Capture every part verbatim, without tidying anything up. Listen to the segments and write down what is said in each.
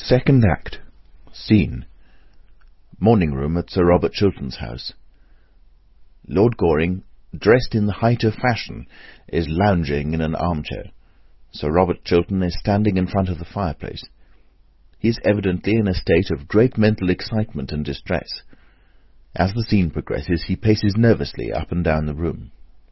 Second act. Scene. Morning room at Sir Robert Chiltern's house. Lord Goring, dressed in the height of fashion, is lounging in an armchair. Sir Robert Chiltern is standing in front of the fireplace. He is evidently in a state of great mental excitement and distress. As the scene progresses, he paces nervously up and down the room.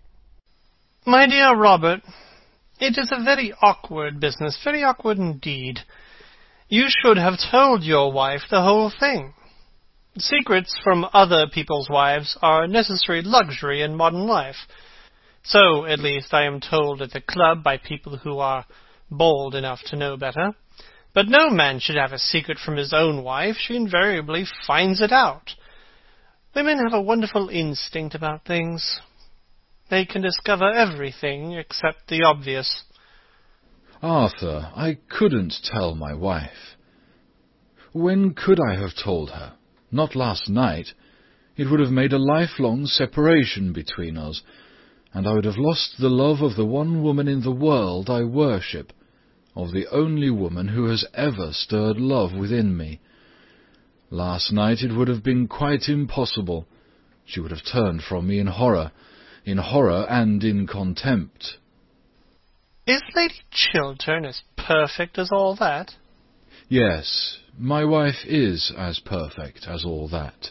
My dear Robert, it is a very awkward business, very awkward indeed. You should have told your wife the whole thing. Secrets from other people's wives are a necessary luxury in modern life. So, at least, I am told at the club by people who are bold enough to know better. But no man should have a secret from his own wife. She invariably finds it out. Women have a wonderful instinct about things. They can discover everything except the obvious. Arthur, I couldn't tell my wife. When could I have told her? Not last night. It would have made a lifelong separation between us, and I would have lost the love of the one woman in the world I worship, of the only woman who has ever stirred love within me. Last night it would have been quite impossible. She would have turned from me in horror, in horror and in contempt. Is Lady Chiltern as perfect as all that? Yes, my wife is as perfect as all that.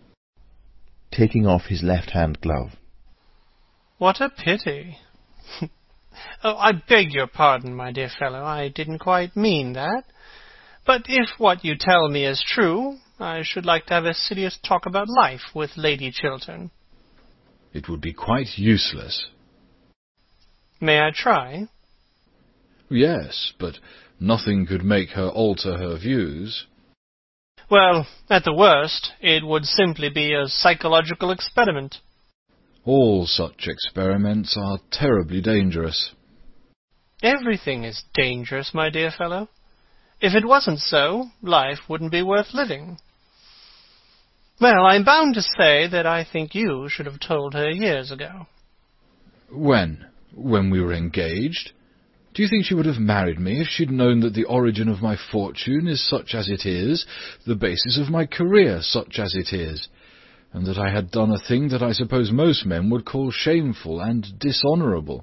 Taking off his left-hand glove. What a pity. Oh, I beg your pardon, my dear fellow. I didn't quite mean that. But if what you tell me is true, I should like to have a serious talk about life with Lady Chiltern. It would be quite useless. May I try? Yes, but nothing could make her alter her views. Well, at the worst, it would simply be a psychological experiment. All such experiments are terribly dangerous. Everything is dangerous, my dear fellow. If it wasn't so, life wouldn't be worth living. Well, I'm bound to say that I think you should have told her years ago. When? When we were engaged? Do you think she would have married me if she'd known that the origin of my fortune is such as it is, the basis of my career such as it is, and that I had done a thing that I suppose most men would call shameful and dishonourable?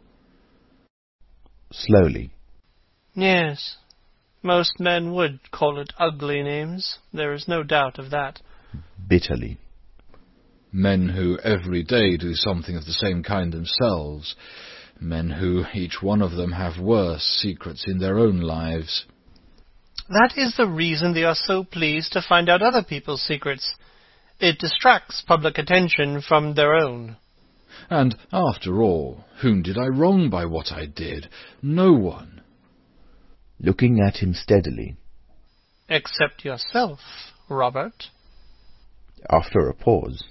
Slowly. Yes, most men would call it ugly names. There is no doubt of that. Bitterly. Men who every day do something of the same kind themselves. Men who, each one of them, have worse secrets in their own lives. That is the reason they are so pleased to find out other people's secrets. It distracts public attention from their own. And, after all, whom did I wrong by what I did? No one. Looking at him steadily. Except yourself, Robert. After a pause.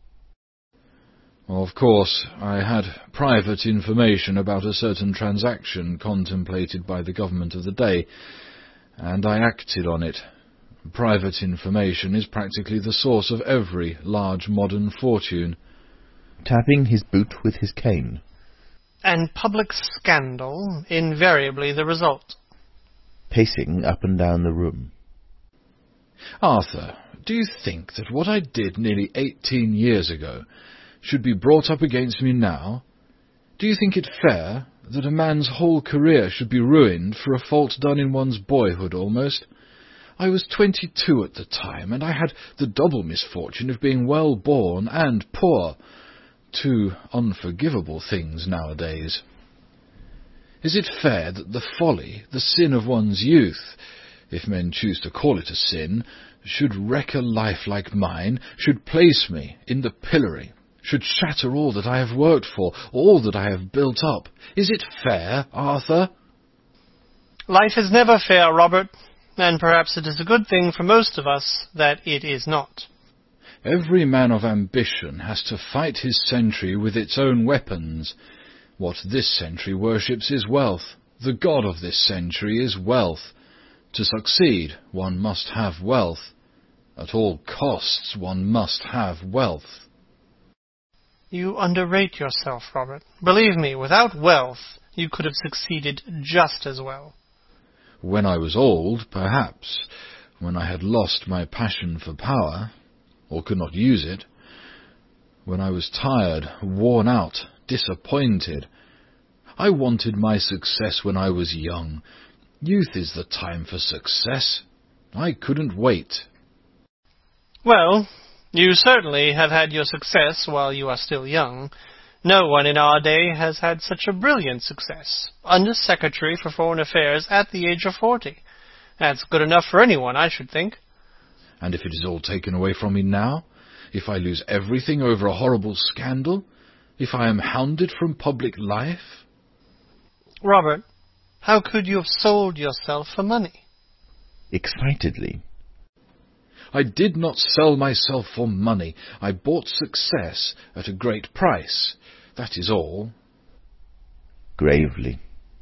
Of course, I had private information about a certain transaction contemplated by the government of the day, and I acted on it. Private information is practically the source of every large modern fortune. Tapping his boot with his cane. And public scandal invariably the result. Pacing up and down the room. Arthur, do you think that what I did nearly eighteen years ago should be brought up against me now? Do you think it fair that a man's whole career should be ruined for a fault done in one's boyhood almost? I was twenty-two at the time, and I had the double misfortune of being well born and poor. Two unforgivable things nowadays. Is it fair that the folly, the sin of one's youth, if men choose to call it a sin, should wreck a life like mine, should place me in the pillory, should shatter all that I have worked for, all that I have built up? Is it fair, Arthur? Life is never fair, Robert, and perhaps it is a good thing for most of us that it is not. Every man of ambition has to fight his century with its own weapons. What this century worships is wealth. The god of this century is wealth. To succeed, one must have wealth. At all costs, one must have wealth. You underrate yourself, Robert. Believe me, without wealth, you could have succeeded just as well. When I was old, perhaps. when I had lost my passion for power, or could not use it, when I was tired, worn out, disappointed. I wanted my success when I was young. Youth is the time for success. I couldn't wait. Well, you certainly have had your success while you are still young. No one in our day has had such a brilliant success. Under Secretary for Foreign Affairs at the age of forty. That's good enough for anyone, I should think. And if it is all taken away from me now? If I lose everything over a horrible scandal? If I am hounded from public life? Robert, how could you have sold yourself for money? Excitedly. I did not sell myself for money. I bought success at a great price. That is all. Gravely.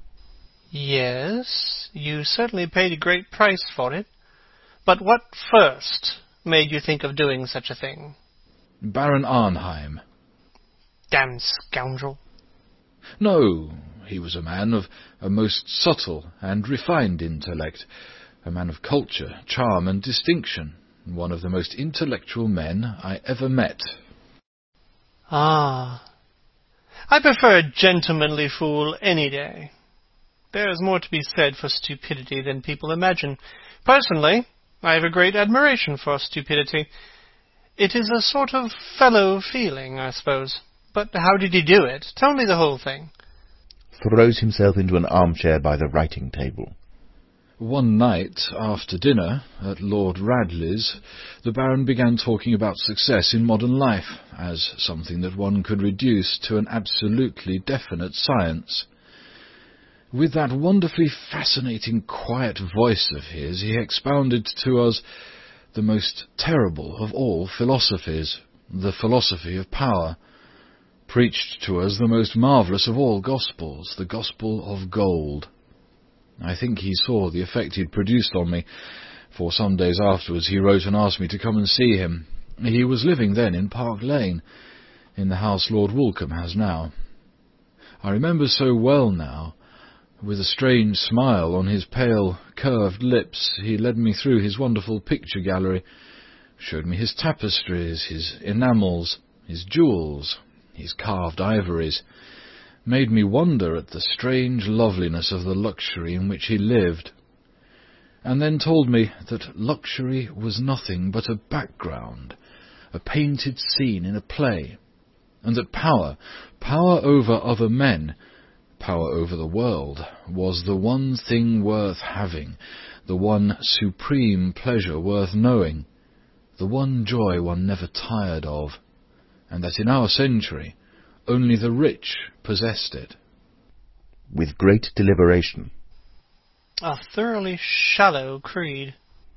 Yes, you certainly paid a great price for it. But what first made you think of doing such a thing? Baron Arnheim. Damned scoundrel. No, he was a man of a most subtle and refined intellect, a man of culture, charm, and distinction, one of the most intellectual men I ever met. Ah, I prefer a gentlemanly fool any day. There is more to be said for stupidity than people imagine. Personally, I have a great admiration for stupidity. It is a sort of fellow feeling, I suppose. But how did he do it? Tell me the whole thing. Throws himself into an armchair by the writing table. One night, after dinner, at Lord Radley's, the Baron began talking about success in modern life, as something that one could reduce to an absolutely definite science. With that wonderfully fascinating quiet voice of his, he expounded to us the most terrible of all philosophies, the philosophy of power, preached to us the most marvellous of all gospels, the gospel of gold. I think he saw the effect he had produced on me, for some days afterwards he wrote and asked me to come and see him. He was living then in Park Lane, in the house Lord Woolcombe has now. I remember so well now. With a strange smile on his pale, curved lips, he led me through his wonderful picture gallery, showed me his tapestries, his enamels, his jewels, his carved ivories, made me wonder at the strange loveliness of the luxury in which he lived, and then told me that luxury was nothing but a background, a painted scene in a play, and that power, power over other men, power over the world, was the one thing worth having, the one supreme pleasure worth knowing, the one joy one never tired of, and that in our century only the rich possessed it. With great deliberation. A thoroughly shallow creed.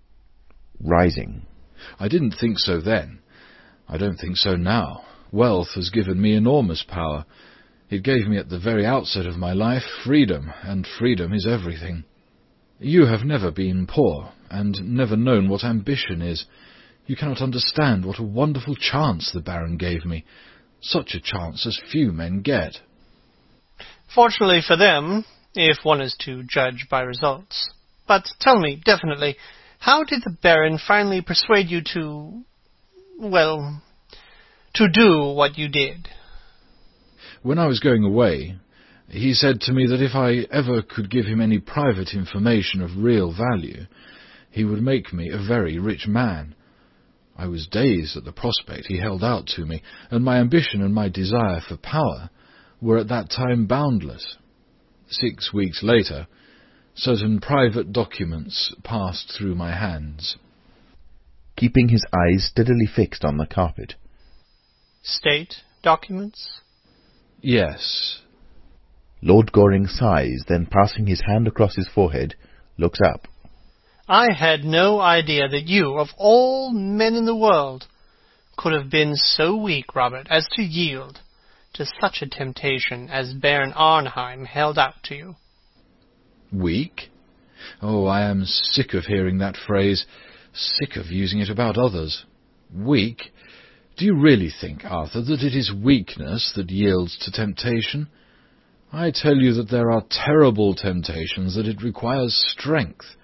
Rising. I didn't think so then. I don't think so now. Wealth has given me enormous power. It gave me at the very outset of my life freedom, and freedom is everything. You have never been poor, and never known what ambition is. You cannot understand what a wonderful chance the Baron gave me, such a chance as few men get. Fortunately for them, if one is to judge by results. But tell me, definitely, how did the Baron finally persuade you to, well, to do what you did? When I was going away, he said to me that if I ever could give him any private information of real value, he would make me a very rich man. I was dazed at the prospect he held out to me, and my ambition and my desire for power were at that time boundless. Six weeks later, certain private documents passed through my hands. Keeping his eyes steadily fixed on the carpet. State documents? Yes. Lord Goring sighs, then passing his hand across his forehead, looks up. I had no idea that you, of all men in the world, could have been so weak, Robert, as to yield to such a temptation as Baron Arnheim held out to you. Weak? Oh, I am sick of hearing that phrase, sick of using it about others. Weak? Do you really think, Arthur, that it is weakness that yields to temptation? I tell you that there are terrible temptations that it requires strength,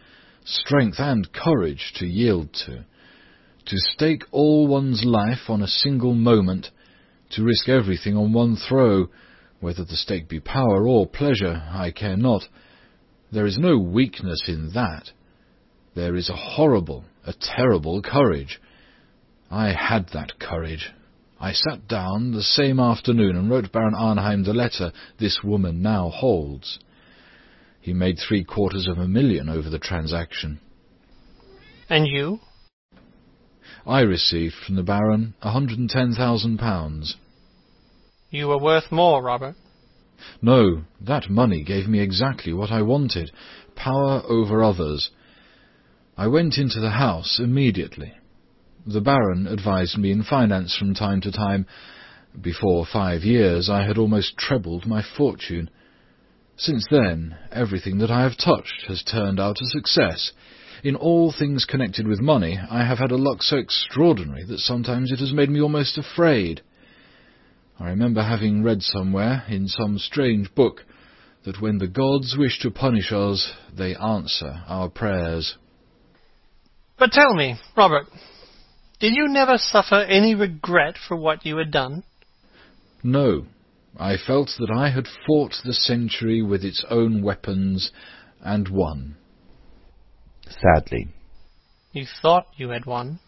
strength and courage to yield to. To stake all one's life on a single moment, to risk everything on one throw, whether the stake be power or pleasure, I care not. There is no weakness in that. There is a horrible, a terrible courage. I had that courage. I sat down the same afternoon and wrote Baron Arnheim the letter this woman now holds. He made three quarters of a million over the transaction. And you? I received from the Baron a hundred and ten thousand pounds. You were worth more, Robert. No, that money gave me exactly what I wanted, power over others. I went into the house immediately. The Baron advised me in finance from time to time. Before five years I had almost trebled my fortune. Since then, everything that I have touched has turned out a success. In all things connected with money, I have had a luck so extraordinary that sometimes it has made me almost afraid. I remember having read somewhere, in some strange book, that when the gods wish to punish us, they answer our prayers. But tell me, Robert, did you never suffer any regret for what you had done? No. I felt that I had fought the century with its own weapons and won. Sadly. You thought you had won?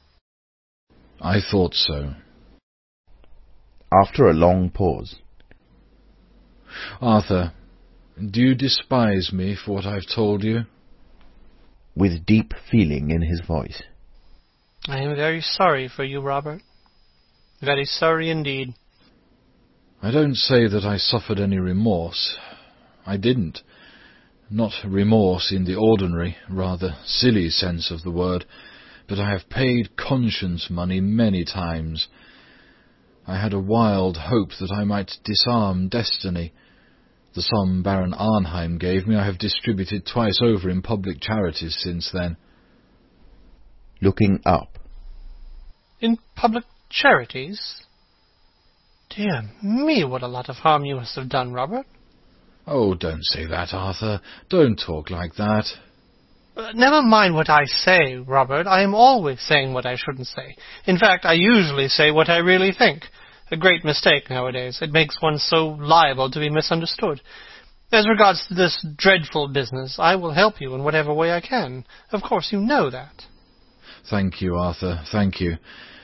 I thought so. After a long pause. Arthur, do you despise me for what I've told you? With deep feeling in his voice. I am very sorry for you, Robert. Very sorry indeed. I don't say that I suffered any remorse. I didn't. Not remorse in the ordinary, rather silly sense of the word, but I have paid conscience money many times. I had a wild hope that I might disarm destiny. The sum Baron Arnheim gave me I have distributed twice over in public charities since then. Looking up. In public charities? Dear me, what a lot of harm you must have done, Robert. Oh, don't say that, Arthur. Don't talk like that. Uh, never mind what I say, Robert. I am always saying what I shouldn't say. In fact, I usually say what I really think. A great mistake nowadays. It makes one so liable to be misunderstood. As regards to this dreadful business, I will help you in whatever way I can. Of course, you know that. Thank you, Arthur, thank you.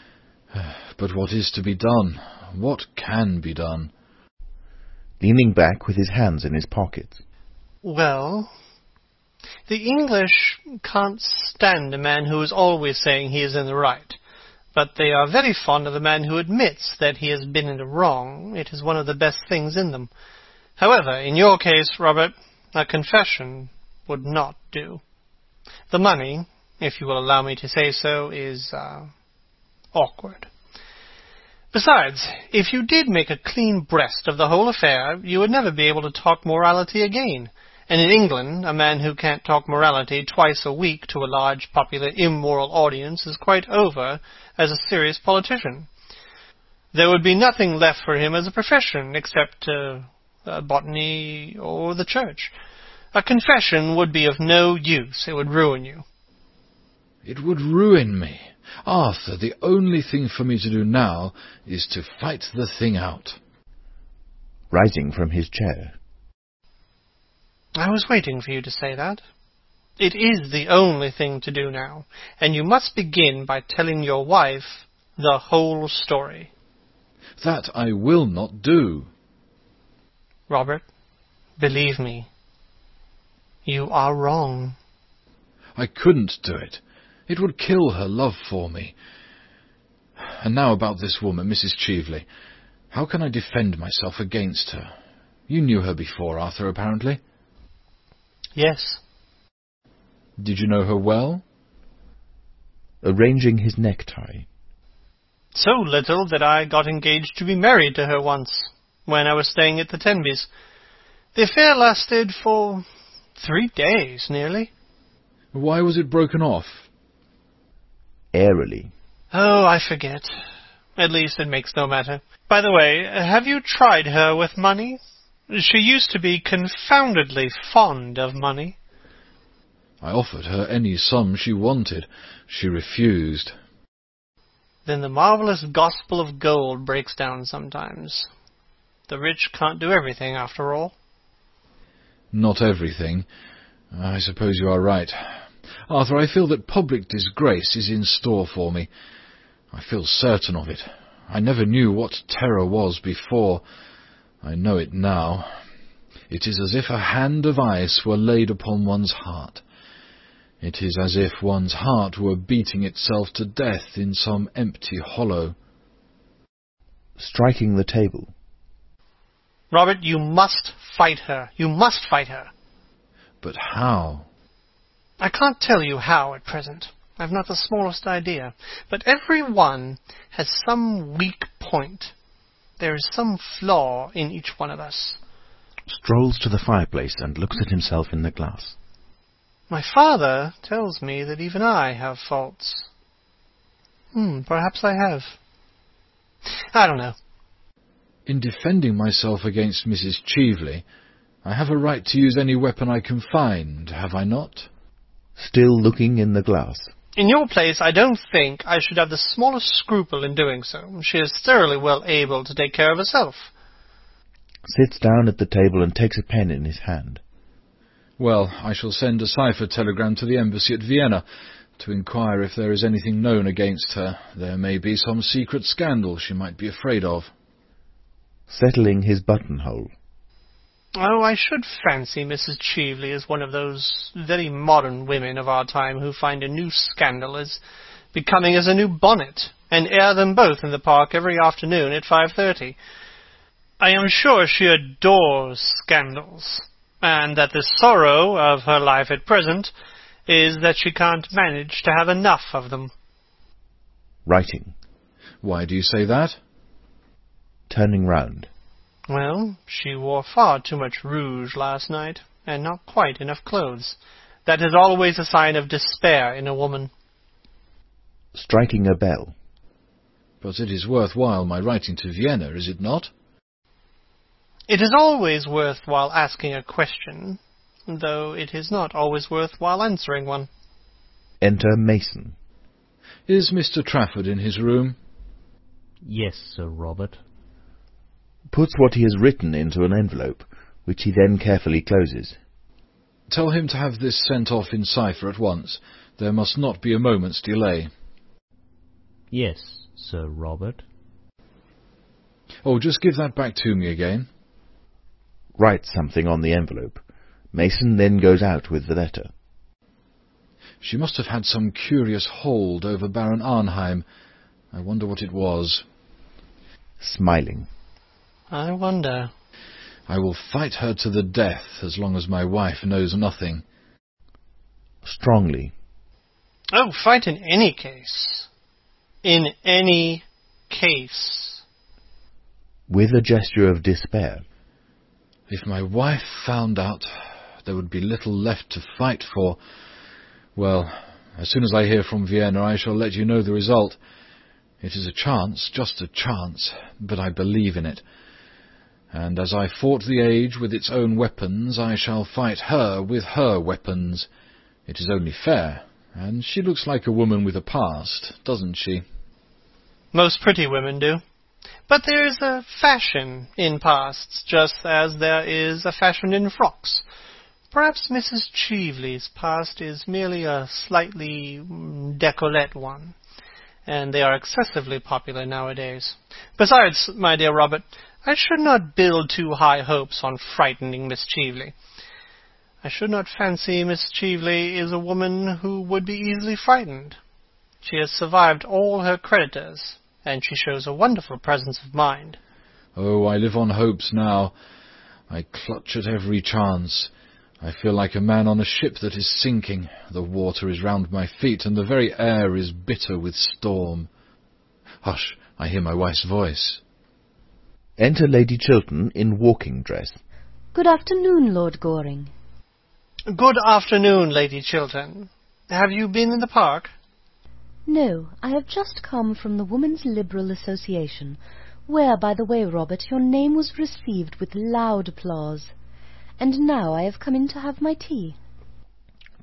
But what is to be done? What can be done? Leaning back with his hands in his pockets. Well, the English can't stand a man who is always saying he is in the right. But they are very fond of the man who admits that he has been in the wrong. It is one of the best things in them. However, in your case, Robert, a confession would not do. The money, if you will allow me to say so, is uh, awkward. Besides, if you did make a clean breast of the whole affair, you would never be able to talk morality again. And in England, a man who can't talk morality twice a week to a large, popular, immoral audience is quite over as a serious politician. There would be nothing left for him as a profession except uh, uh, botany or the church. A confession would be of no use. It would ruin you. It would ruin me. Arthur, the only thing for me to do now is to fight the thing out. Rising from his chair. I was waiting for you to say that. It is the only thing to do now, and you must begin by telling your wife the whole story. That I will not do. Robert, believe me, you are wrong. I couldn't do it. It would kill her love for me. And now about this woman, Missus Cheveley. How can I defend myself against her? You knew her before, Arthur, apparently. Yes. Did you know her well? Arranging his necktie. So little that I got engaged to be married to her once, when I was staying at the Tenbys. The affair lasted for three days, nearly. Why was it broken off? Airily. Oh, I forget. At least it makes no matter. By the way, have you tried her with money? She used to be confoundedly fond of money. I offered her any sum she wanted. She refused. Then the marvellous gospel of gold breaks down sometimes. The rich can't do everything, after all. Not everything. I suppose you are right. Arthur, I feel that public disgrace is in store for me. I feel certain of it. I never knew what terror was before. I know it now. It is as if a hand of ice were laid upon one's heart. It is as if one's heart were beating itself to death in some empty hollow. Striking the table. Robert, you must fight her. You must fight her. But how? I can't tell you how at present. I've not the smallest idea. But every one has some weak point. There is some flaw in each one of us. Strolls to the fireplace and looks at himself in the glass. My father tells me that even I have faults. Hmm, perhaps I have. I don't know. In defending myself against Missus Cheveley, I have a right to use any weapon I can find, have I not? Still looking in the glass. In your place, I don't think I should have the smallest scruple in doing so. She is thoroughly well able to take care of herself. Sits down at the table and takes a pen in his hand. Well, I shall send a cipher telegram to the embassy at Vienna to inquire if there is anything known against her. There may be some secret scandal she might be afraid of. Settling his buttonhole. Oh, I should fancy Missus Cheveley is one of those very modern women of our time who find a new scandal as becoming as a new bonnet, and air them both in the park every afternoon at five thirty. I am sure she adores scandals, and that the sorrow of her life at present is that she can't manage to have enough of them. Writing. Why do you say that? Turning round. Well, she wore far too much rouge last night, and not quite enough clothes. That is always a sign of despair in a woman. Striking a bell. But it is worthwhile my writing to Vienna, is it not? It is always worthwhile asking a question, though it is not always worthwhile answering one. Enter Mason. Is Mister Trafford in his room? Yes, Sir Robert. Puts what he has written into an envelope, which he then carefully closes. Tell him to have this sent off in cipher at once. There must not be a moment's delay. Yes, Sir Robert. Oh, just give that back to me again. Writes something on the envelope. Mason then goes out with the letter. She must have had some curious hold over Baron Arnheim. I wonder what it was. Smiling. I wonder. I will fight her to the death as long as my wife knows nothing. Strongly. Oh, fight in any case. In any case. With a gesture of despair. If my wife found out, there would be little left to fight for. Well, as soon as I hear from Vienna, I shall let you know the result. It is a chance, just a chance, but I believe in it. And as I fought the age with its own weapons, I shall fight her with her weapons. It is only fair, and she looks like a woman with a past, doesn't she? Most pretty women do. But there is a fashion in pasts, just as there is a fashion in frocks. Perhaps Missus Cheveley's past is merely a slightly décolleté one, and they are excessively popular nowadays. Besides, my dear Robert, I should not build too high hopes on frightening Miss Cheveley. I should not fancy Miss Cheveley is a woman who would be easily frightened. She has survived all her creditors, and she shows a wonderful presence of mind. Oh, I live on hopes now. I clutch at every chance. I feel like a man on a ship that is sinking. The water is round my feet, and the very air is bitter with storm. Hush, I hear my wife's voice. Enter Lady Chiltern in walking dress. Good afternoon, Lord Goring. Good afternoon, Lady Chiltern. Have you been in the park? No, I have just come from the Women's Liberal Association, where, by the way, Robert, your name was received with loud applause. And now I have come in to have my tea.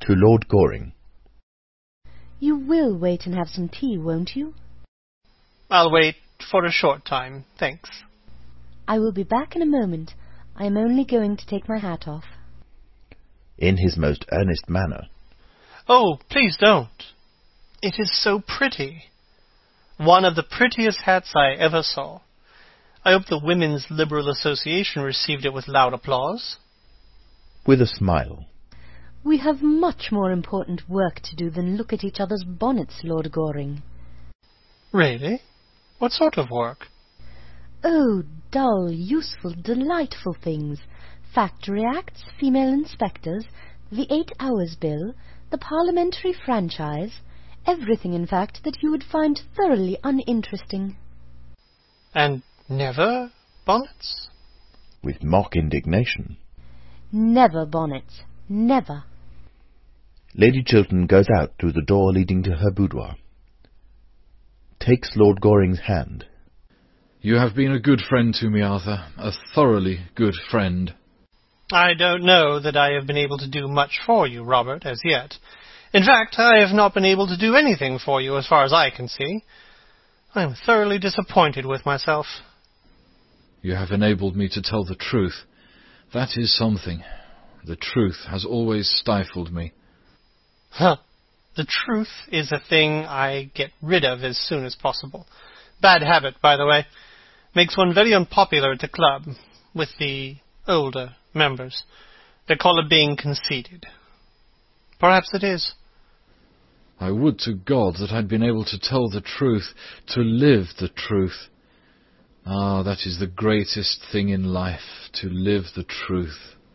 To Lord Goring. You will wait and have some tea, won't you? I'll wait for a short time, thanks. I will be back in a moment. I am only going to take my hat off. In his most earnest manner. Oh, please don't. It is so pretty. One of the prettiest hats I ever saw. I hope the Women's Liberal Association received it with loud applause. With a smile. We have much more important work to do than look at each other's bonnets, Lord Goring. Really? What sort of work? Oh, dull, useful, delightful things. Factory Acts, female inspectors, the Eight Hours Bill, the Parliamentary Franchise, everything, in fact, that you would find thoroughly uninteresting. And never bonnets? With mock indignation. Never bonnets. Never. Lady Chiltern goes out through the door leading to her boudoir. Takes Lord Goring's hand. You have been a good friend to me, Arthur. A thoroughly good friend. I don't know that I have been able to do much for you, Robert, as yet. In fact, I have not been able to do anything for you as far as I can see. I am thoroughly disappointed with myself. You have enabled me to tell the truth. That is something. The truth has always stifled me. Huh. The truth is a thing I get rid of as soon as possible. Bad habit, by the way. Makes one very unpopular at the club, with the older members. They call it being conceited. Perhaps it is. I would to God that I'd been able to tell the truth, to live the truth. Ah, that is the greatest thing in life, to live the truth.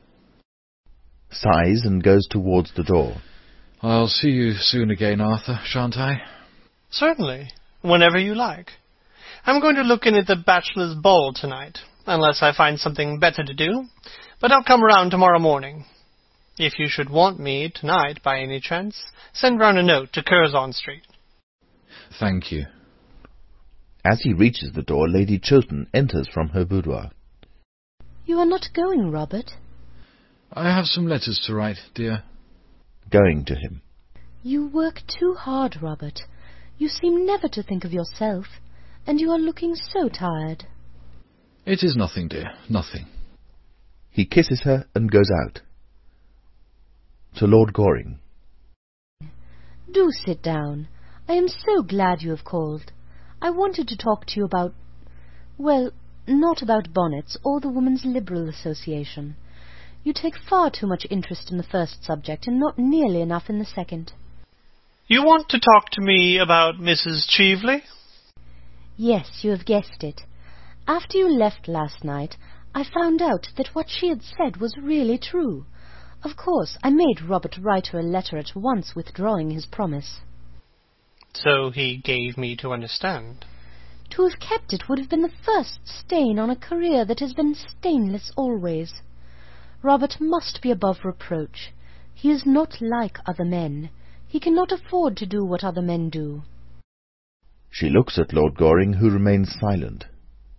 Sighs and goes towards the door. I'll see you soon again, Arthur, shan't I? Certainly, whenever you like. I'm going to look in at the bachelor's ball tonight, unless I find something better to do, but I'll come round tomorrow morning. If you should want me tonight by any chance, send round a note to Curzon Street. Thank you. As he reaches the door, Lady Chiltern enters from her boudoir. You are not going, Robert? I have some letters to write, dear. Going to him. You work too hard, Robert. You seem never to think of yourself, and you are looking so tired. It is nothing, dear, nothing. He kisses her and goes out. To Lord Goring. Do sit down. I am so glad you have called. I wanted to talk to you about... well, not about bonnets or the Women's Liberal Association. You take far too much interest in the first subject and not nearly enough in the second. You want to talk to me about Missus Cheveley? Yes, you have guessed it. After you left last night, I found out that what she had said was really true. Of course, I made Robert write her a letter at once withdrawing his promise. So he gave me to understand. To have kept it would have been the first stain on a career that has been stainless always. Robert must be above reproach. He is not like other men. He cannot afford to do what other men do. She looks at Lord Goring, who remains silent.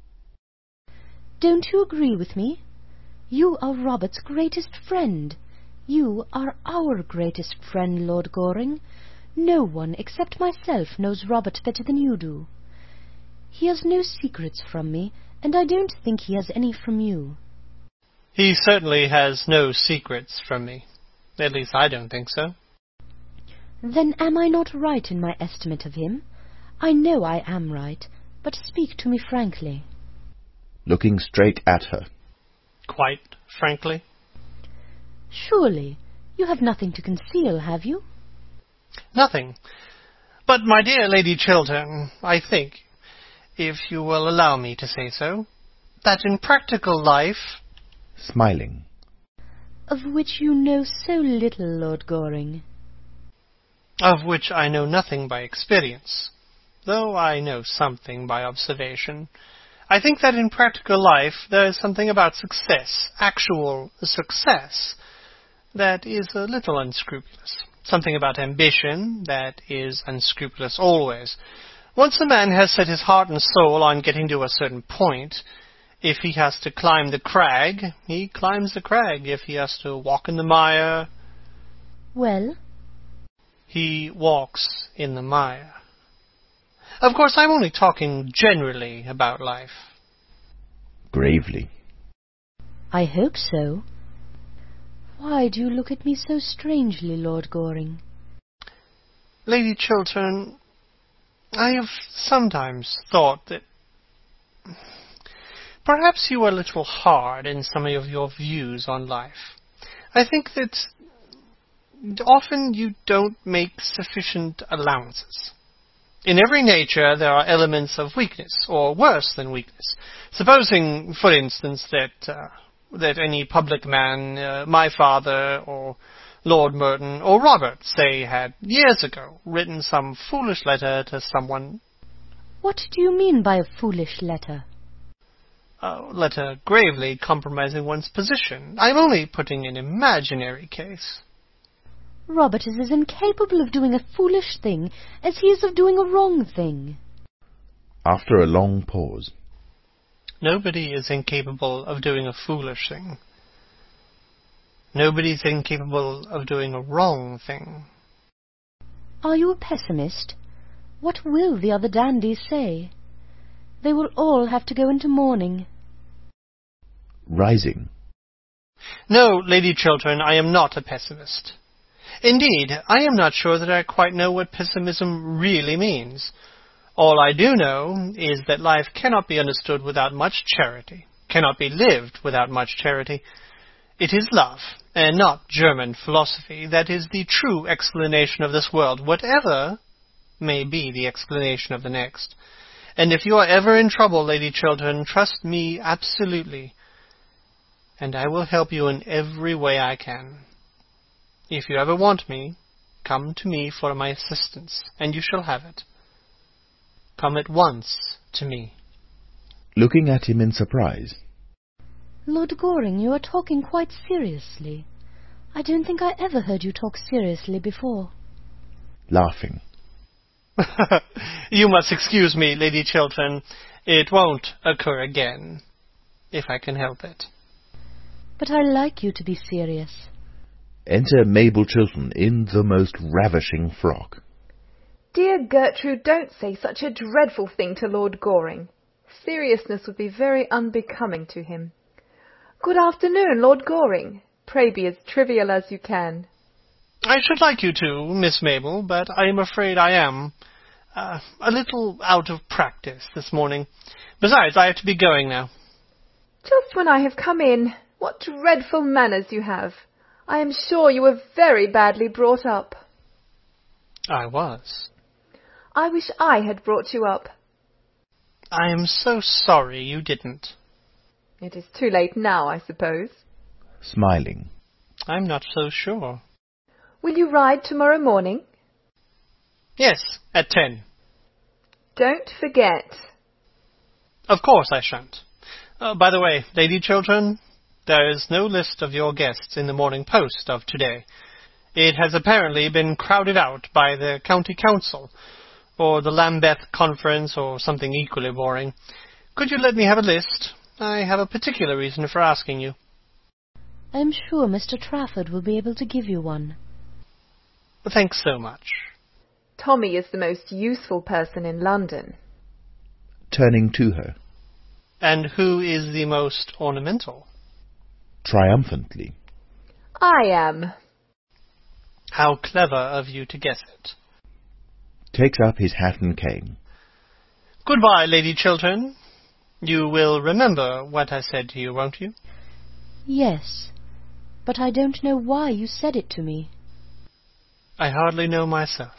Don't you agree with me? You are Robert's greatest friend. You are our greatest friend, Lord Goring. No one except myself knows Robert better than you do. He has no secrets from me, and I don't think he has any from you. He certainly has no secrets from me. At least I don't think so. Then am I not right in my estimate of him? I know I am right, but speak to me frankly. Looking straight at her. Quite frankly. Surely, you have nothing to conceal, have you? Nothing. But, my dear Lady Chiltern, I think, if you will allow me to say so, that in practical life... Smiling. Of which you know so little, Lord Goring. Of which I know nothing by experience, though I know something by observation. I think that in practical life there is something about success, actual success, that is a little unscrupulous. Something about ambition that is unscrupulous always. Once a man has set his heart and soul on getting to a certain point, if he has to climb the crag, he climbs the crag. If he has to walk in the mire, Well? He walks in the mire. Of course, I'm only talking generally about life. Gravely. I hope so. Why do you look at me so strangely, Lord Goring? Lady Chiltern, I have sometimes thought that perhaps you are a little hard in some of your views on life. I think that often you don't make sufficient allowances. In every nature there are elements of weakness, or worse than weakness. Supposing, for instance, that uh, that any public man, uh, my father, or Lord Merton, or Robert, say, had years ago written some foolish letter to someone. What do you mean by a foolish letter? A letter gravely compromising one's position. I'm only putting an imaginary case. Robert is as incapable of doing a foolish thing as he is of doing a wrong thing. After a long pause. Nobody is incapable of doing a foolish thing. Nobody is incapable of doing a wrong thing. Are you a pessimist? What will the other dandies say? They will all have to go into mourning. Rising. No, Lady Chiltern, I am not a pessimist. Indeed, I am not sure that I quite know what pessimism really means. All I do know is that life cannot be understood without much charity, cannot be lived without much charity. It is love, and not German philosophy, that is the true explanation of this world, whatever may be the explanation of the next. And if you are ever in trouble, Lady Chiltern, trust me absolutely, and I will help you in every way I can. If you ever want me, come to me for my assistance, and you shall have it. Come at once to me. Looking at him in surprise. Lord Goring, you are talking quite seriously. I don't think I ever heard you talk seriously before. Laughing. You must excuse me, Lady Chiltern. It won't occur again, if I can help it. But I like you to be serious. Enter Mabel Chiltern in the most ravishing frock. Dear Gertrude, don't say such a dreadful thing to Lord Goring. Seriousness would be very unbecoming to him. Good afternoon, Lord Goring. Pray be as trivial as you can. I should like you to, Miss Mabel, but I am afraid I am uh, a little out of practice this morning. Besides, I have to be going now. Just when I have come in. What dreadful manners you have. I am sure you were very badly brought up. I was. I wish I had brought you up. I am so sorry you didn't. It is too late now, I suppose. Smiling. I'm not so sure. Will you ride tomorrow morning? Yes, at ten. Don't forget. Of course I shan't. Uh, by the way, Lady Chiltern, there is no list of your guests in the Morning Post of today. It has apparently been crowded out by the County Council, or the Lambeth Conference, or something equally boring. Could you let me have a list? I have a particular reason for asking you. I am sure Mister Trafford will be able to give you one. Thanks so much. Tommy is the most useful person in London. Turning to her. And who is the most ornamental? Triumphantly. I am. How clever of you to guess it. Takes up his hat and cane. Goodbye, Lady Chiltern. You will remember what I said to you, won't you? Yes, but I don't know why you said it to me. I hardly know myself.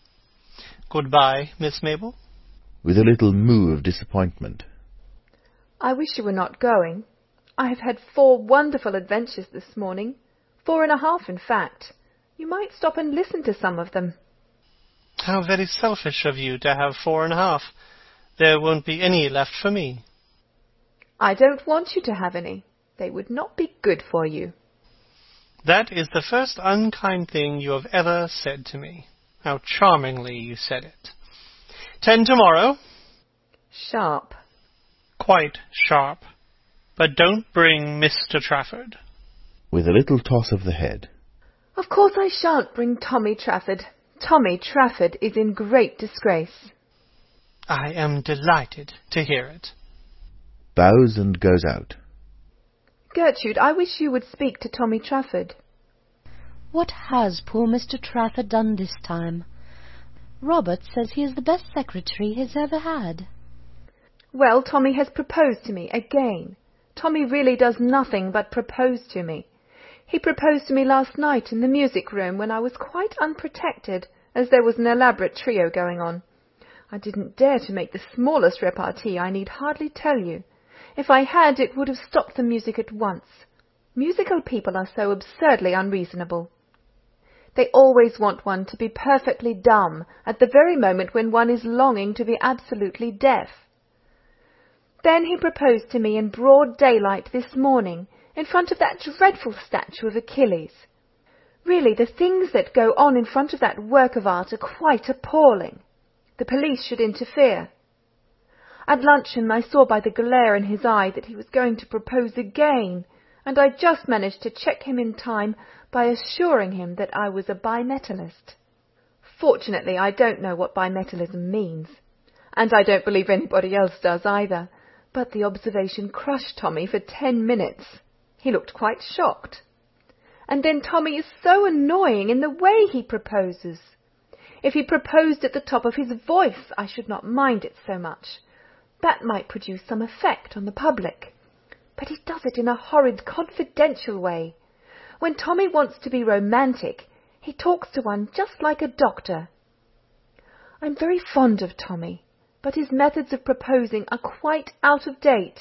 Goodbye, Miss Mabel. With a little moo of disappointment. I wish you were not going. I have had four wonderful adventures this morning. Four and a half, in fact. You might stop and listen to some of them. How very selfish of you to have four and a half. There won't be any left for me. I don't want you to have any. They would not be good for you. That is the first unkind thing you have ever said to me. How charmingly you said it. Ten tomorrow. Sharp. Quite sharp. But don't bring Mister Trafford. With a little toss of the head. Of course I shan't bring Tommy Trafford. Tommy Trafford is in great disgrace. I am delighted to hear it. Bows and goes out. Gertrude, I wish you would speak to Tommy Trafford. What has poor Mister Trafford done this time? Robert says he is the best secretary he's ever had. Well, Tommy has proposed to me again. Tommy really does nothing but propose to me. He proposed to me last night in the music room when I was quite unprotected, as there was an elaborate trio going on. I didn't dare to make the smallest repartee, I need hardly tell you. If I had, it would have stopped the music at once. Musical people are so absurdly unreasonable. They always want one to be perfectly dumb at the very moment when one is longing to be absolutely deaf. Then he proposed to me in broad daylight this morning, in front of that dreadful statue of Achilles. Really, the things that go on in front of that work of art are quite appalling. The police should interfere. At luncheon I saw by the glare in his eye that he was going to propose again, and I just managed to check him in time by assuring him that I was a bimetallist. Fortunately, I don't know what bimetallism means, and I don't believe anybody else does either, but the observation crushed Tommy for ten minutes. He looked quite shocked. And then Tommy is so annoying in the way he proposes. If he proposed at the top of his voice, I should not mind it so much. That might produce some effect on the public. But he does it in a horrid, confidential way. When Tommy wants to be romantic, he talks to one just like a doctor. I'm very fond of Tommy, but his methods of proposing are quite out of date.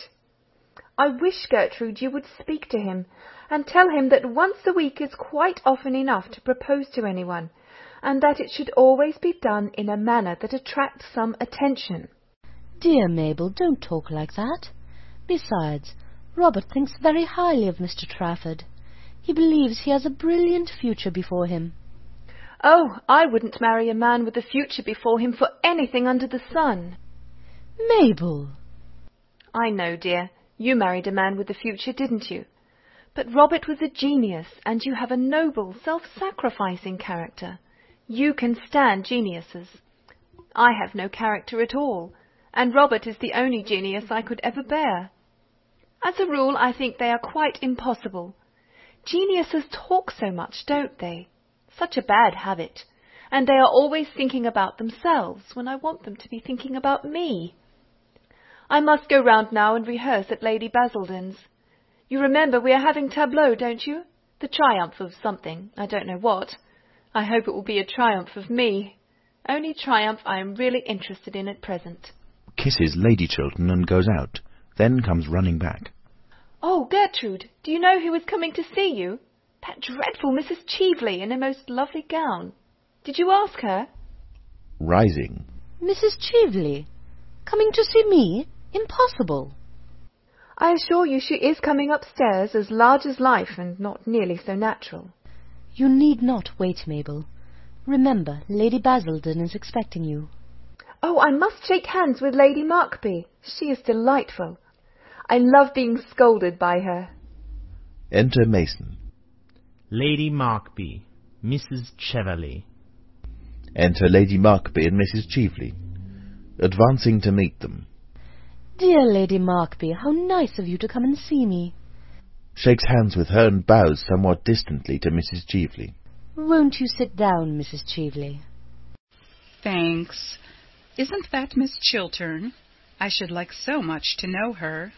I wish, Gertrude, you would speak to him and tell him that once a week is quite often enough to propose to anyone, and that it should always be done in a manner that attracts some attention. Dear Mabel, don't talk like that. Besides, Robert thinks very highly of Mister Trafford. He believes he has a brilliant future before him. Oh, I wouldn't marry a man with a future before him for anything under the sun. Mabel! I know, dear. You married a man with a future, didn't you? But Robert was a genius, and you have a noble, self-sacrificing character. You can stand geniuses. I have no character at all, and Robert is the only genius I could ever bear. As a rule, I think they are quite impossible. Geniuses talk so much, don't they? Such a bad habit. And they are always thinking about themselves when I want them to be thinking about me. I must go round now and rehearse at Lady Basildon's. You remember we are having tableau, don't you? The triumph of something, I don't know what. I hope it will be a triumph of me. Only triumph I am really interested in at present. Kisses Lady Chiltern and goes out, then comes running back. Oh, Gertrude, do you know who is coming to see you? That dreadful Missus Cheveley in a most lovely gown. Did you ask her? Rising. Missus Cheveley? Coming to see me? Impossible. I assure you she is coming upstairs, as large as life and not nearly so natural. You need not wait, Mabel. Remember, Lady Basildon is expecting you. Oh, I must shake hands with Lady Markby. She is delightful. I love being scolded by her. Enter Mason. Lady Markby, Missus Cheveley. Enter Lady Markby and Missus Cheveley, advancing to meet them. Dear Lady Markby, how nice of you to come and see me. Shakes hands with her and bows somewhat distantly to Missus Cheveley. Won't you sit down, Missus Cheveley? Thanks. Isn't that Miss Chiltern? I should like so much to know her.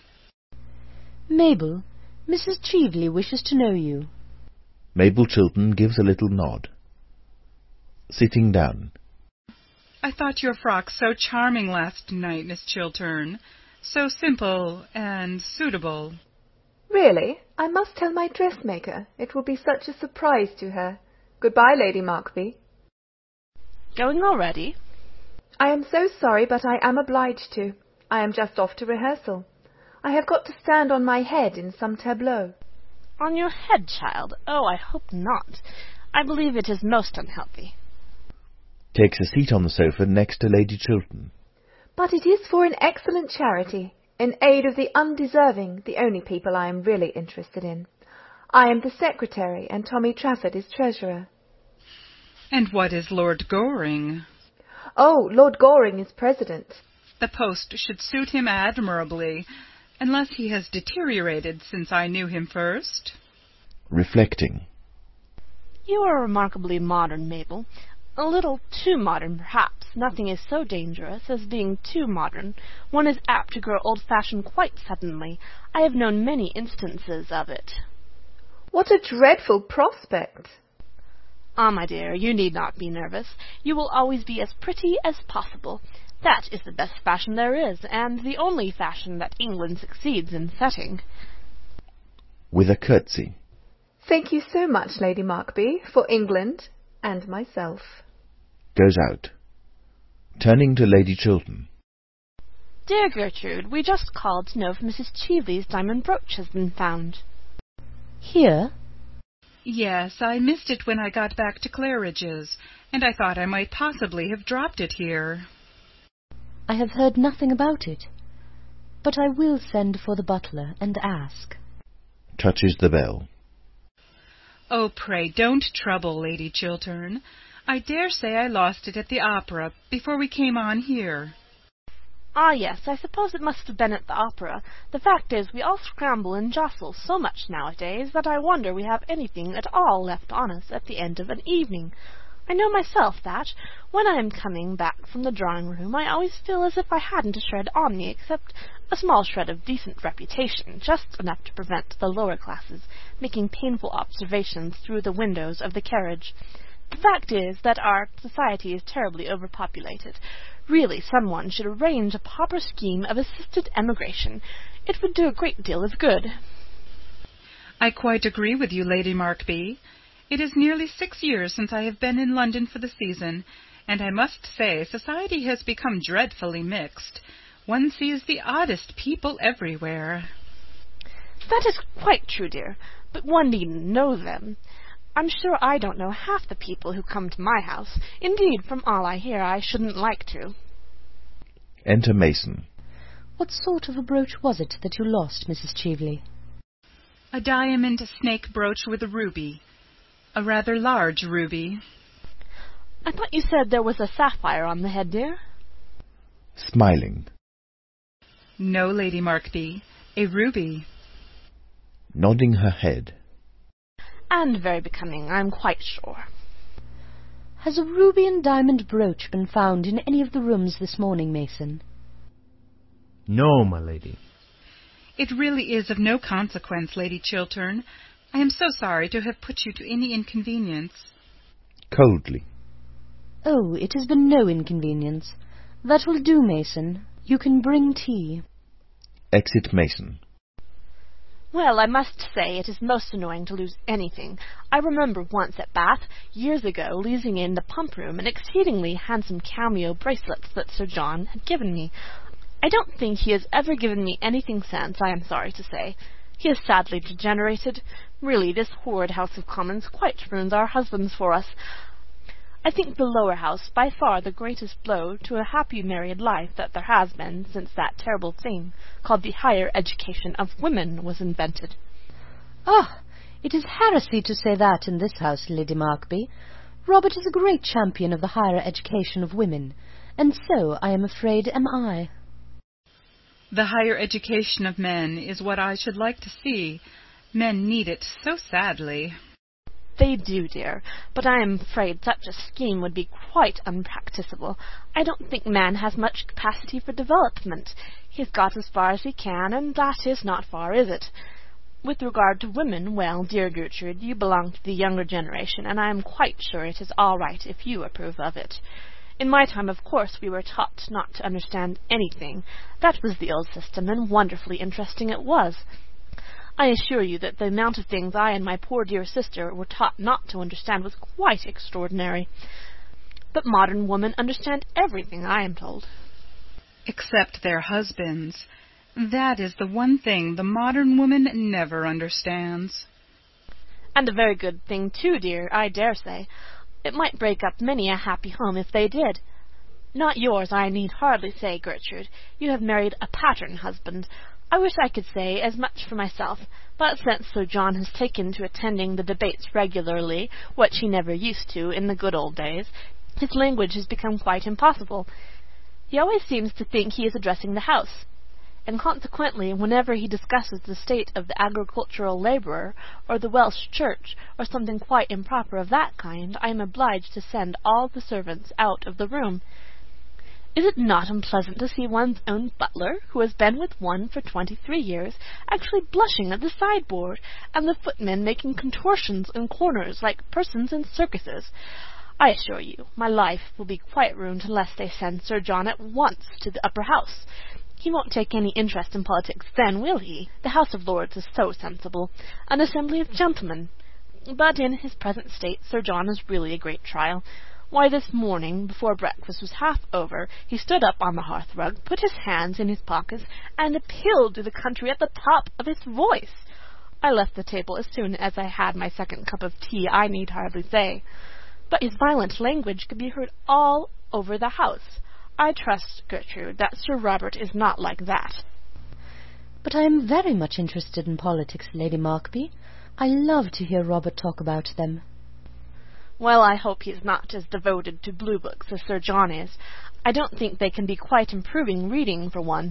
Mabel, Missus Cheveley wishes to know you. Mabel Chiltern gives a little nod. Sitting down. I thought your frock so charming last night, Miss Chiltern. So simple and suitable. Really? I must tell my dressmaker. It will be such a surprise to her. Goodbye, Lady Markby. Going already? I am so sorry, but I am obliged to. I am just off to rehearsal. I have got to stand on my head in some tableau. On your head, child? Oh, I hope not. I believe it is most unhealthy. Takes a seat on the sofa next to Lady Chiltern. But it is for an excellent charity, in aid of the undeserving, the only people I am really interested in. I am the secretary, and Tommy Trafford is treasurer. And what is Lord Goring? Oh, Lord Goring is president. The post should suit him admirably, unless he has deteriorated since I knew him first. Reflecting. You are remarkably modern, Mabel. A little too modern, perhaps. Nothing is so dangerous as being too modern. One is apt to grow old-fashioned quite suddenly. I have known many instances of it. What a dreadful prospect! Ah, my dear, you need not be nervous. You will always be as pretty as possible. That is the best fashion there is, and the only fashion that England succeeds in setting. With a curtsy. Thank you so much, Lady Markby, for England and myself. Goes out. Turning to Lady Chiltern. Dear Gertrude, we just called to know if Missus Cheveley's diamond brooch has been found. Here? Yes, I missed it when I got back to Claridge's, and I thought I might possibly have dropped it here. I have heard nothing about it, but I will send for the butler and ask. Touches the bell. Oh, pray don't trouble, Lady Chiltern. I dare say I lost it at the opera before we came on here. Ah, yes, I suppose it must have been at the opera. The fact is, we all scramble and jostle so much nowadays that I wonder we have anything at all left on us at the end of an evening. I know myself that, when I am coming back from the drawing-room, I always feel as if I hadn't a shred on me, except a small shred of decent reputation, just enough to prevent the lower classes making painful observations through the windows of the carriage. The fact is that our society is terribly overpopulated. Really, someone should arrange a proper scheme of assisted emigration. It would do a great deal of good. I quite agree with you, Lady Markby. It is nearly six years since I have been in London for the season, and I must say society has become dreadfully mixed. One sees the oddest people everywhere. That is quite true, dear, but one needn't know them. I'm sure I don't know half the people who come to my house. Indeed, from all I hear, I shouldn't like to. Enter Mason. What sort of a brooch was it that you lost, Missus Cheveley? A diamond snake brooch with a ruby. A rather large ruby. I thought you said there was a sapphire on the head, dear? Smiling. No, Lady Markby, a ruby. Nodding her head. And very becoming, I'm quite sure. Has a ruby and diamond brooch been found in any of the rooms this morning, Mason? No, my lady. It really is of no consequence, Lady Chiltern. I am so sorry to have put you to any inconvenience. Coldly. Oh, it has been no inconvenience. That will do, Mason. You can bring tea. Exit Mason. Well, I must say it is most annoying to lose anything. I remember once at Bath, years ago, losing in the pump room an exceedingly handsome cameo bracelet that Sir John had given me. I don't think he has ever given me anything since, I am sorry to say. He is sadly degenerated. Really, this horrid House of Commons quite ruins our husbands for us. I think the lower house by far the greatest blow to a happy married life that there has been since that terrible thing called the higher education of women was invented. Ah, it is heresy to say that in this house, Lady Markby. Robert is a great champion of the higher education of women, and so, I am afraid, am I. The higher education of men is what I should like to see. Men need it so sadly. They do, dear, but I am afraid such a scheme would be quite unpracticable. I don't think man has much capacity for development. He's got as far as he can, and that is not far, is it? With regard to women, well, dear Gertrude, you belong to the younger generation, and I am quite sure it is all right if you approve of it. In my time, of course, we were taught not to understand anything. That was the old system, and wonderfully interesting it was. I assure you that the amount of things I and my poor dear sister were taught not to understand was quite extraordinary. But modern women understand everything, I am told. Except their husbands. That is the one thing the modern woman never understands. And a very good thing, too, dear, I dare say. It might break up many a happy home if they did. Not yours, I need hardly say, Gertrude. You have married a pattern husband. I wish I could say as much for myself, but since Sir John has taken to attending the debates regularly, which he never used to in the good old days, his language has become quite impossible. He always seems to think he is addressing the House, and consequently whenever he discusses the state of the agricultural labourer, or the Welsh Church, or something quite improper of that kind, I am obliged to send all the servants out of the room. Is it not unpleasant to see one's own butler, who has been with one for twenty-three years, actually blushing at the sideboard, and the footmen making contortions in corners like persons in circuses? I assure you, my life will be quite ruined unless they send Sir John at once to the Upper House. He won't take any interest in politics then, will he? The House of Lords is so sensible, an assembly of gentlemen. But in his present state Sir John is really a great trial. Why, this morning, before breakfast was half over, he stood up on the hearth-rug, put his hands in his pockets, and appealed to the country at the top of his voice. I left the table as soon as I had my second cup of tea, I need hardly say. But his violent language could be heard all over the house. I trust, Gertrude, that Sir Robert is not like that. But I am very much interested in politics, Lady Markby. I love to hear Robert talk about them. Well, I hope he is not as devoted to blue books as Sir John is. I don't think they can be quite improving reading for one.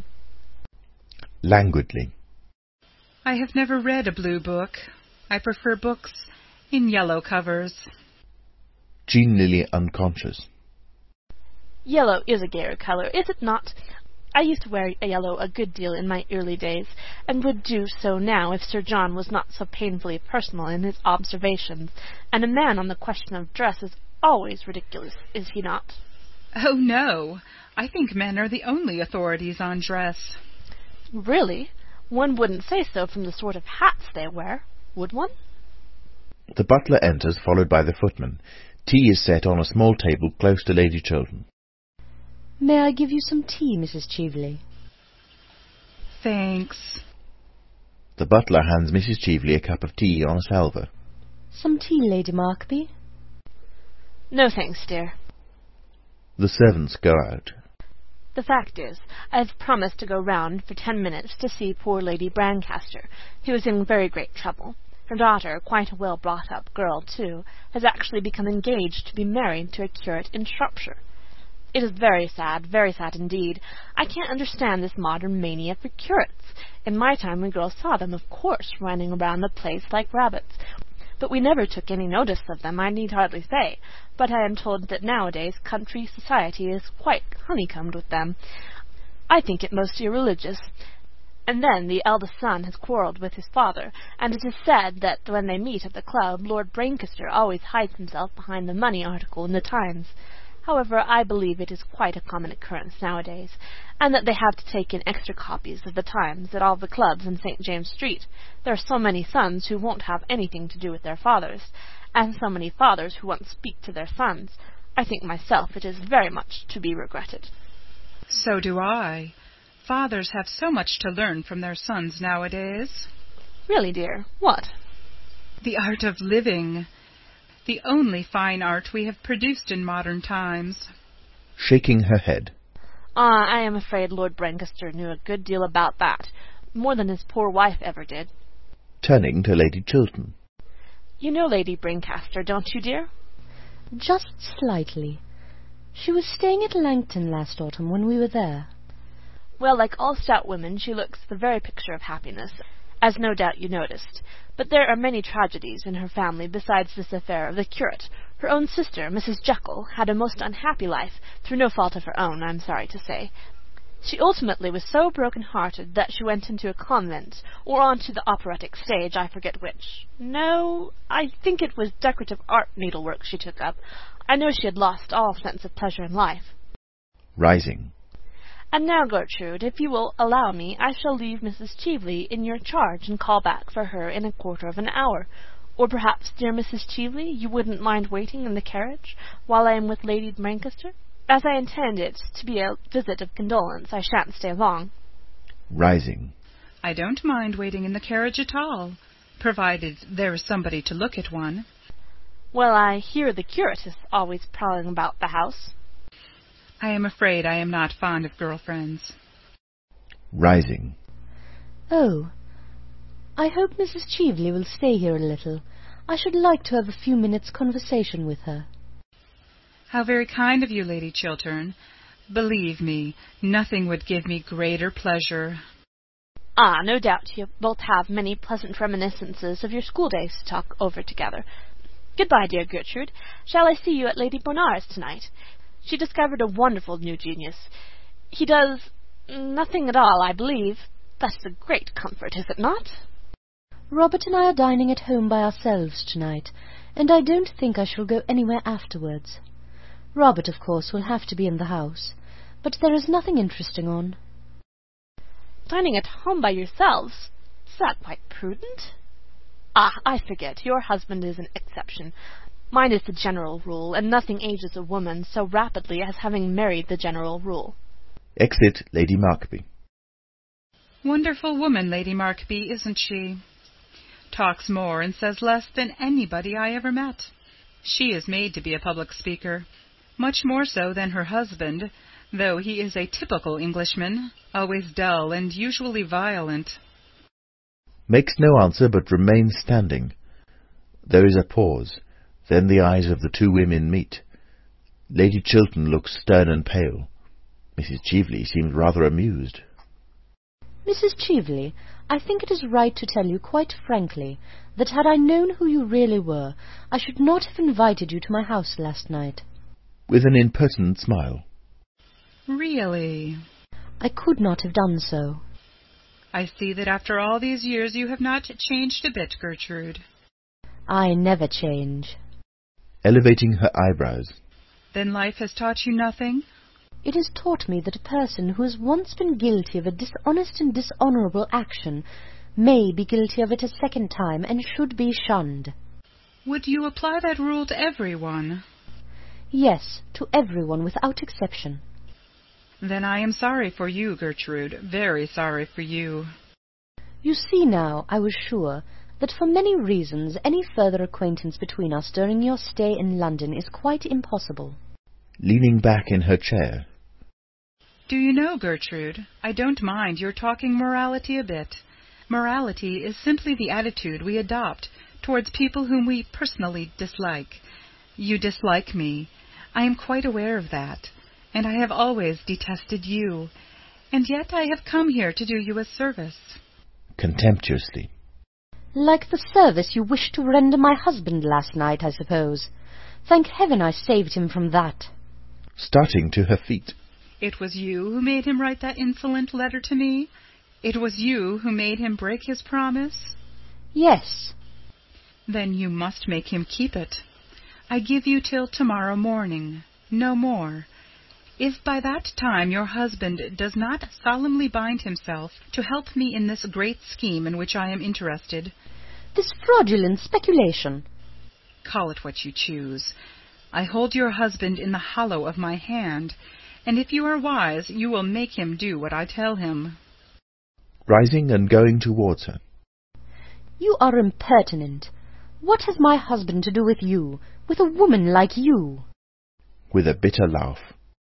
Languidly. I have never read a blue book. I prefer books in yellow covers. Genially unconscious. Yellow is a gayer colour, is it not? I used to wear yellow a good deal in my early days, and would do so now if Sir John was not so painfully personal in his observations, and a man on the question of dress is always ridiculous, is he not? Oh, no. I think men are the only authorities on dress. Really? One wouldn't say so from the sort of hats they wear, would one? The butler enters, followed by the footman. Tea is set on a small table close to Lady Chiltern. May I give you some tea, Missus Cheveley? Thanks. The butler hands Missus Cheveley a cup of tea on a salver. Some tea, Lady Markby? No thanks, dear. The servants go out. The fact is, I have promised to go round for ten minutes to see poor Lady Brancaster, who is in very great trouble. Her daughter, quite a well-brought-up girl, too, has actually become engaged to be married to a curate in Shropshire. It is very sad, very sad indeed. I can't understand this modern mania for curates. In my time we girls saw them, of course, running around the place like rabbits. But we never took any notice of them, I need hardly say. But I am told that nowadays country society is quite honeycombed with them. I think it most irreligious. And then the eldest son has quarrelled with his father, and it is said that when they meet at the club, Lord Brancaster always hides himself behind the money article in the Times. However, I believe it is quite a common occurrence nowadays, and that they have to take in extra copies of the Times at all the clubs in Saint James's Street. There are so many sons who won't have anything to do with their fathers, and so many fathers who won't speak to their sons. I think myself it is very much to be regretted. So do I. Fathers have so much to learn from their sons nowadays. Really, dear, what? The art of living. The only fine art we have produced in modern times. Shaking her head. Ah, I am afraid Lord Brancaster knew a good deal about that, more than his poor wife ever did. Turning to Lady Chiltern. You know Lady Brancaster, don't you, dear? Just slightly. She was staying at Langton last autumn when we were there. Well, like all stout women, she looks the very picture of happiness, as no doubt you noticed. But there are many tragedies in her family besides this affair of the curate. Her own sister, Missus Jekyll, had a most unhappy life, through no fault of her own, I am sorry to say. She ultimately was so broken-hearted that she went into a convent, or on to the operatic stage, I forget which. No, I think it was decorative art needlework she took up. I know she had lost all sense of pleasure in life. Rising. And now, Gertrude, if you will allow me, I shall leave Missus Cheveley in your charge and call back for her in a quarter of an hour. Or perhaps, dear Missus Cheveley, you wouldn't mind waiting in the carriage while I am with Lady Brancaster? As I intend it to be a visit of condolence, I shan't stay long. Rising. I don't mind waiting in the carriage at all, provided there is somebody to look at one. Well, I hear the curate is always prowling about the house. I am afraid I am not fond of girl friends. Rising. Oh, I hope Missus Cheveley will stay here a little. I should like to have a few minutes' conversation with her. How very kind of you, Lady Chiltern. Believe me, nothing would give me greater pleasure. Ah, no doubt you both have many pleasant reminiscences of your school days to talk over together. Goodbye, dear Gertrude. Shall I see you at Lady Bonar's tonight? She discovered a wonderful new genius. He does nothing at all, I believe. That's a great comfort, is it not? Robert and I are dining at home by ourselves tonight, and I don't think I shall go anywhere afterwards. Robert, of course, will have to be in the house, but there is nothing interesting on. Dining at home by yourselves? Is that quite prudent? Ah, I forget. Your husband is an exception. Mine is the general rule, and nothing ages a woman so rapidly as having married the general rule. Exit Lady Markby. Wonderful woman, Lady Markby, isn't she? Talks more and says less than anybody I ever met. She is made to be a public speaker, much more so than her husband, though he is a typical Englishman, always dull and usually violent. Makes no answer, but remains standing. There is a pause. Then the eyes of the two women meet. Lady Chiltern looks stern and pale. Missus Cheveley seems rather amused. Missus Cheveley, I think it is right to tell you quite frankly that had I known who you really were, I should not have invited you to my house last night. With an impertinent smile. Really? I could not have done so. I see that after all these years you have not changed a bit, Gertrude. I never change. Elevating her eyebrows. Then life has taught you nothing? It has taught me that a person who has once been guilty of a dishonest and dishonourable action may be guilty of it a second time and should be shunned. Would you apply that rule to everyone? Yes, to everyone without exception. Then I am sorry for you, Gertrude, very sorry for you. You see now, I was sure, that for many reasons any further acquaintance between us during your stay in London is quite impossible. Leaning back in her chair. Do you know, Gertrude, I don't mind your talking morality a bit. Morality is simply the attitude we adopt towards people whom we personally dislike. You dislike me. I am quite aware of that. And I have always detested you. And yet I have come here to do you a service. Contemptuously. Like the service you wished to render my husband last night, I suppose. Thank heaven I saved him from that. Starting to her feet. It was you who made him write that insolent letter to me? It was you who made him break his promise? Yes. Then you must make him keep it. I give you till tomorrow morning, no more. If by that time your husband does not solemnly bind himself to help me in this great scheme in which I am interested... This fraudulent speculation. Call it what you choose. I hold your husband in the hollow of my hand, and if you are wise, you will make him do what I tell him. Rising and going towards her. You are impertinent. What has my husband to do with you, with a woman like you? With a bitter laugh.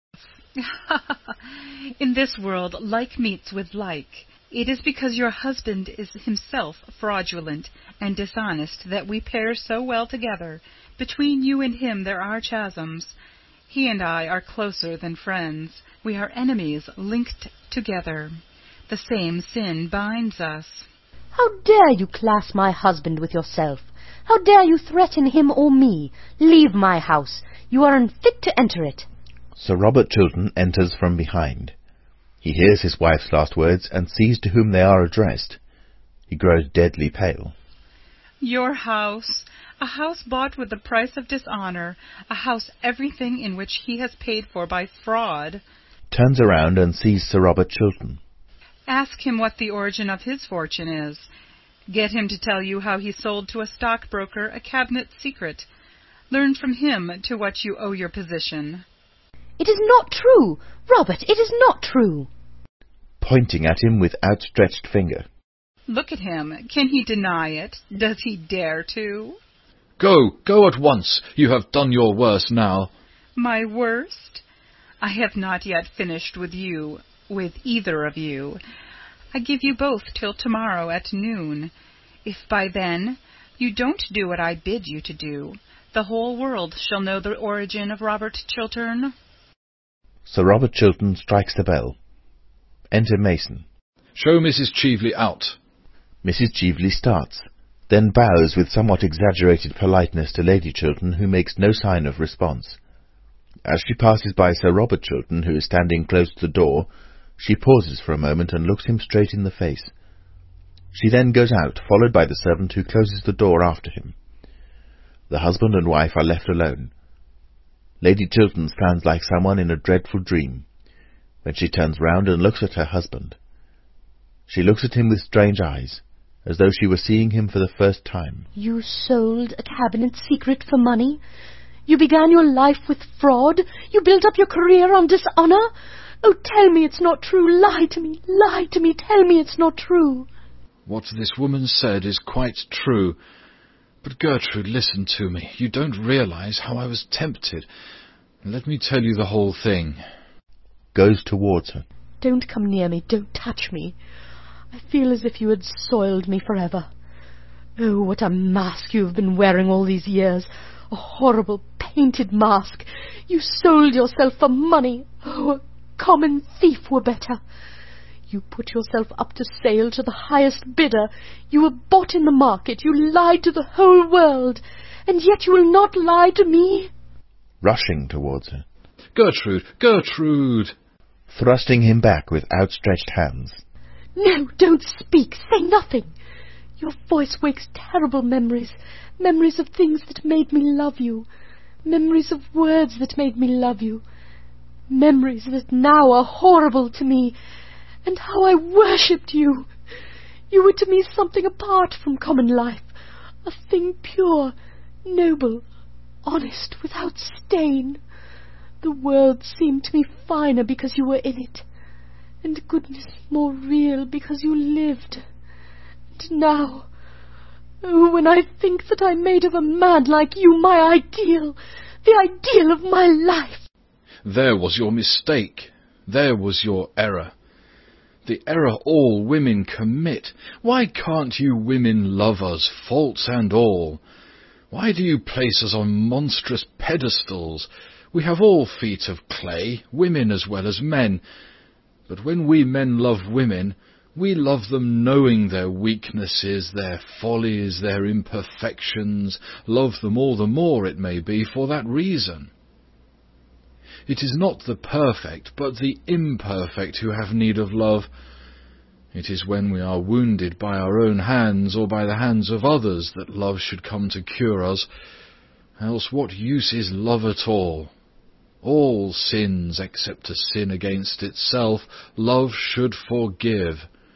In this world, like meets with like. It is because your husband is himself fraudulent and dishonest that we pair so well together. Between you and him there are chasms. He and I are closer than friends. We are enemies linked together. The same sin binds us. How dare you class my husband with yourself? How dare you threaten him or me? Leave my house. You are unfit to enter it. Sir Robert Chiltern enters from behind. He hears his wife's last words and sees to whom they are addressed. He grows deadly pale. Your house, a house bought with the price of dishonour, a house everything in which he has paid for by fraud. Turns around and sees Sir Robert Chiltern. Ask him what the origin of his fortune is. Get him to tell you how he sold to a stockbroker a cabinet secret. Learn from him to what you owe your position. It is not true! Robert, it is not true! Pointing at him with outstretched finger. Look at him. Can he deny it? Does he dare to? Go, go at once. You have done your worst now. My worst? I have not yet finished with you, with either of you. I give you both till tomorrow at noon. If by then you don't do what I bid you to do, the whole world shall know the origin of Robert Chiltern. Sir Robert Chiltern strikes the bell. Enter Mason. Show Missus Cheveley out. Missus Cheveley starts, then bows with somewhat exaggerated politeness to Lady Chiltern, who makes no sign of response. As she passes by Sir Robert Chiltern, who is standing close to the door, she pauses for a moment and looks him straight in the face. She then goes out, followed by the servant, who closes the door after him. The husband and wife are left alone. Lady Chiltern stands like someone in a dreadful dream. When she turns round and looks at her husband, she looks at him with strange eyes, as though she were seeing him for the first time. You sold a cabinet secret for money? You began your life with fraud? You built up your career on dishonour? Oh, tell me it's not true. Lie to me, lie to me, tell me it's not true. What this woman said is quite true. But Gertrude, listen to me. You don't realize how I was tempted. Let me tell you the whole thing. Goes towards her. Don't come near me, don't touch me. I feel as if you had soiled me forever. Oh, what a mask you have been wearing all these years. A horrible, painted mask. You sold yourself for money. Oh, a common thief were better. You put yourself up to sale to the highest bidder. You were bought in the market. You lied to the whole world. And yet you will not lie to me. Rushing towards her. Gertrude! Gertrude! Thrusting him back with outstretched hands. No, don't speak. Say nothing. Your voice wakes terrible memories. Memories of things that made me love you. Memories of words that made me love you. Memories that now are horrible to me. And how I worshipped you. You were to me something apart from common life. A thing pure, noble, honest, without stain. The world seemed to me finer because you were in it, and goodness more real because you lived. And now, oh, when I think that I made of a man like you my ideal, the ideal of my life. There was your mistake. There was your error. The error all women commit. Why can't you women love us, faults and all? Why do you place us on monstrous pedestals? We have all feet of clay, women as well as men. But when we men love women, we love them knowing their weaknesses, their follies, their imperfections, love them all the more, it may be, for that reason. It is not the perfect, but the imperfect who have need of love. It is when we are wounded by our own hands, or by the hands of others, that love should come to cure us. Else what use is love at all? All sins, except a sin against itself, love should forgive.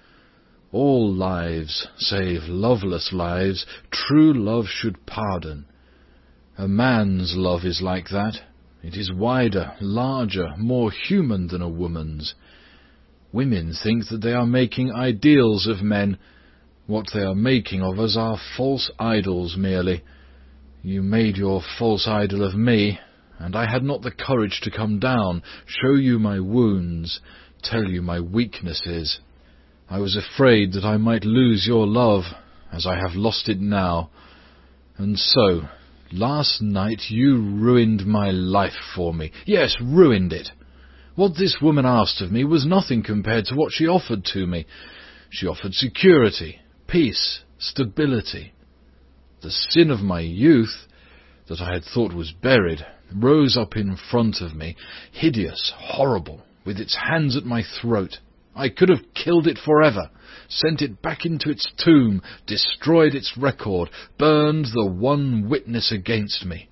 All lives, save loveless lives, true love should pardon. A man's love is like that. It is wider, larger, more human than a woman's. Women think that they are making ideals of men. What they are making of us are false idols merely. You made your false idol of me, and I had not the courage to come down, show you my wounds, tell you my weaknesses. I was afraid that I might lose your love, as I have lost it now. And so, last night you ruined my life for me. Yes, ruined it. What this woman asked of me was nothing compared to what she offered to me. She offered security, peace, stability. The sin of my youth, that I had thought was buried, rose up in front of me, hideous, horrible, with its hands at my throat. I could have killed it forever, sent it back into its tomb, destroyed its record, burned the one witness against me.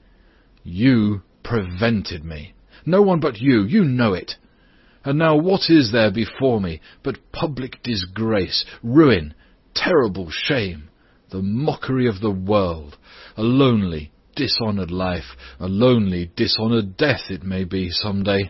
You prevented me. No one but you, you know it. And now what is there before me but public disgrace, ruin, terrible shame, the mockery of the world, a lonely, dishonoured life, a lonely, dishonoured death it may be some day.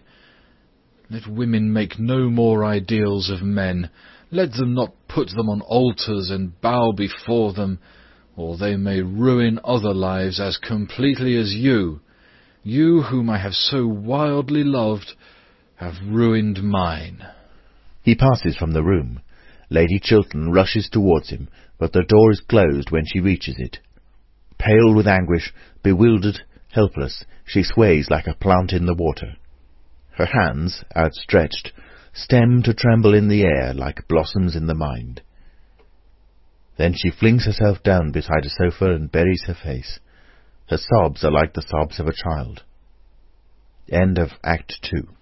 Let women make no more ideals of men. Let them not put them on altars and bow before them, or they may ruin other lives as completely as you, you whom I have so wildly loved, have ruined mine. He passes from the room. Lady Chiltern rushes towards him, but the door is closed when she reaches it. Pale with anguish, bewildered, helpless, she sways like a plant in the water. Her hands, outstretched, stem to tremble in the air like blossoms in the mind. Then she flings herself down beside a sofa and buries her face. Her sobs are like the sobs of a child. End of Act Two.